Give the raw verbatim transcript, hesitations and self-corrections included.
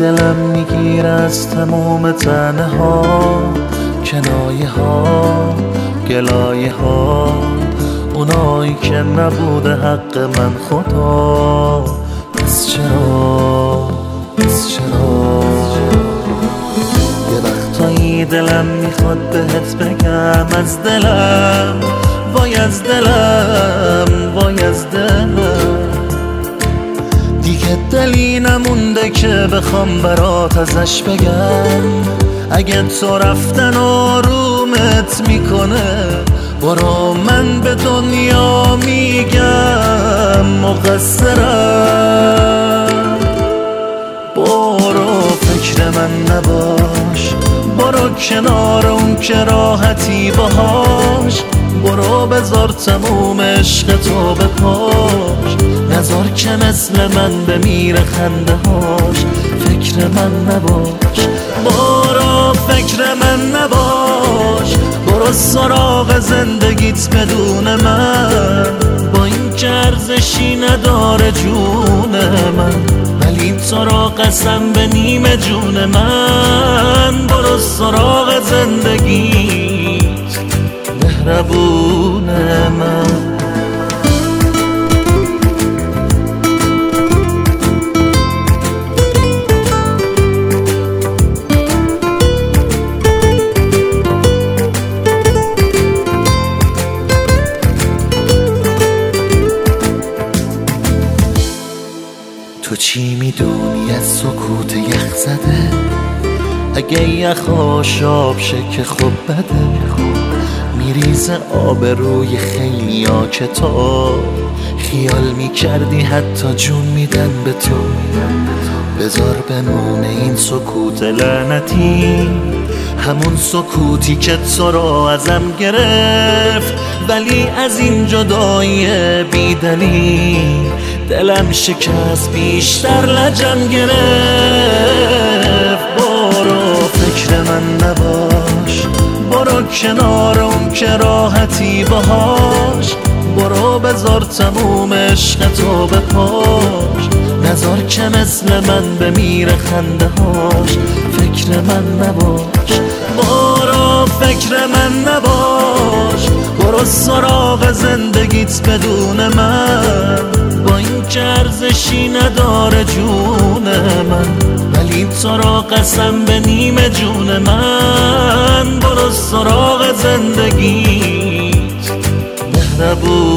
دلم میگیره از تموم تنه ها، کنایه ها، گلایه ها، اونایی که نبوده حق من خدا. پس چرا پس چرا یه وقتایی دلم میخواد بهت بگم از دلم، وای از دلم، وای از دلم، دیگه دلی نمونده که بخوام برات ازش بگم. اگه تو رفتن آرومت میکنه، برو من به دنیا میگم مقصرم. برو فکر من نباش، برو کنار اون که راحتی باهاش، برو بذار تموم عشق تو بپاش، نذار که مثل من بمیره خنده هاش. فکر من نباش، برو فکر من نباش، برو سراغ زندگیت بدون من، با این که ارزشی نداره جون من، ولی تو را قسم به نیمه جون من. برو سراغ زندگیت مهربون من. تو چی میدونی از سکوت یخ زده؟ اگه یخاش آب شه که خب بده، میریزه آب روی خیلی ها که تو خیال میکردی حتی جون میدن به تو. بذار بمونه این سکوت لعنتی، همون سکوتی که تو رو ازم گرفت، ولی از این جدایی بیدلی دلم شکست بیشتر لجم گرفت. برو فکر من نباش، برو کنار اون که راحتی باهاش، برو بذار تموم عشق تو بپاش، نذار که مثل من بمیره خنده هاش. فکر من نباش، برو فکر من نباش، برو سراغ زندگیت بدون من، با این که ارزشی نداره جون من، ولی تو را قسم به نیمه جون من. برو سراغ زندگیت مهربون